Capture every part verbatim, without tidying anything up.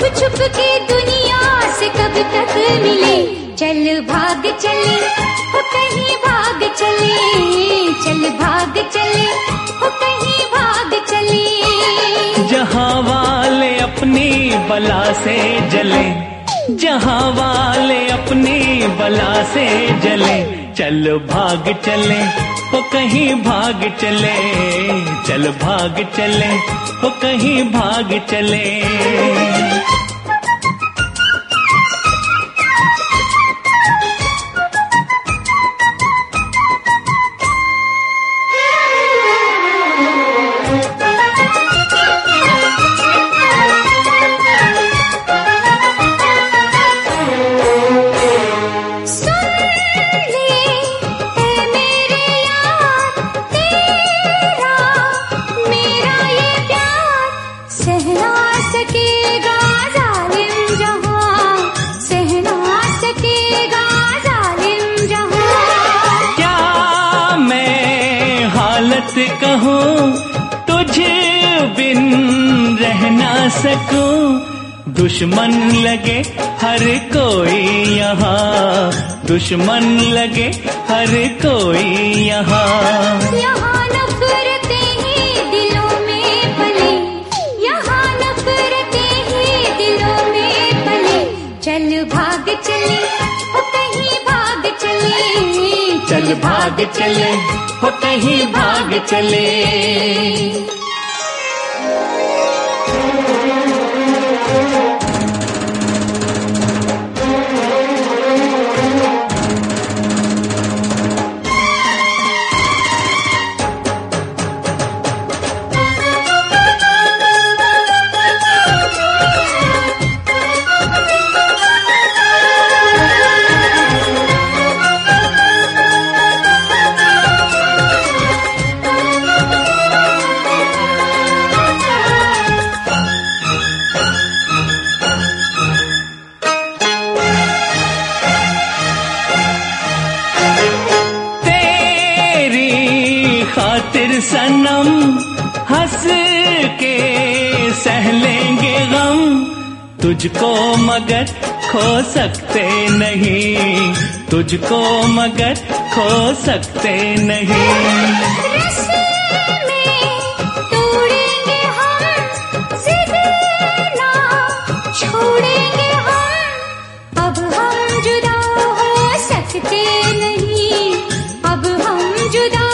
छुप के दुनिया से कब तक मिले, चल भाग चले हो कहीं भाग चले, चल भाग चले हो कहीं भाग चले। जहाँ वाले अपनी बला से जले, जहाँ वाले अपनी बला से जले, चल भाग चले हो कहीं भाग चले, चल भाग चले हो कहीं भाग चले। कहूँ तुझे बिन रह ना सकूं, दुश्मन लगे हर कोई यहाँ, दुश्मन लगे हर कोई यहाँ। यहाँ नफरतें ही दिलों में पले, यहाँ नफरतें ही दिलों में पले, चल भाग चले हो कहीं भाग चले, चल भाग चले हो कहीं भाग चले। खातिर सनम हंस के सह लेंगे गम, तुझको मगर खो सकते नहीं, तुझको मगर खो सकते नहीं। रस्से में तोड़ेंगे हम, जिद ना छोड़ेंगे हम, अब हम जुदा हो सकते नहीं, अब हम जुदा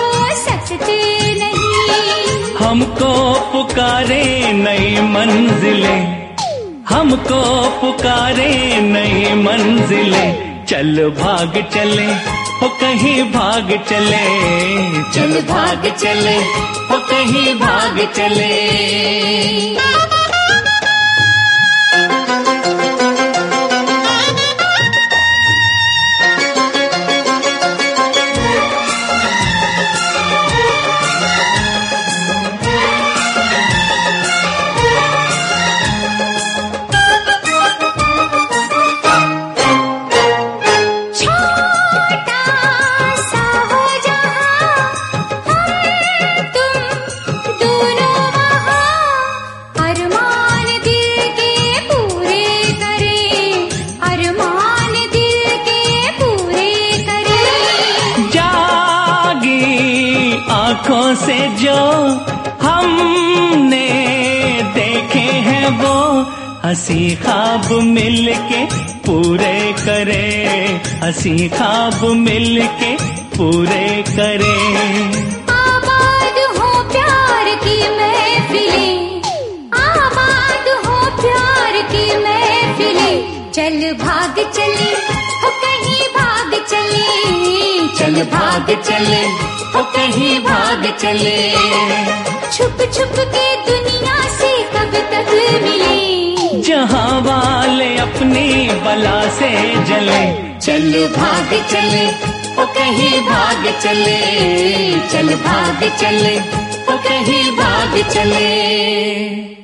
हमको पुकारे नई मंजिलें, हमको पुकारे नई मंजिलें, चल भाग चले हो कहीं भाग चले, चल भाग चले हो कहीं भाग चले। आँखों से जो हमने देखे हैं वो हंसी ख्वाब मिलके पूरे करे, हंसी ख्वाब मिलके पूरे करे। आबाद हो प्यार की महफिलें, आबाद हो प्यार की महफिलें, चल भाग चले हो कहीं भाग चले, चल भाग चले हो कहीं भाग चले। छुप छुप के दुनिया से कब तक मिले, जहाँ वाले अपनी बला से जले, चल भाग चले हो कहीं भाग चले, चल भाग चले हो कहीं भाग चले।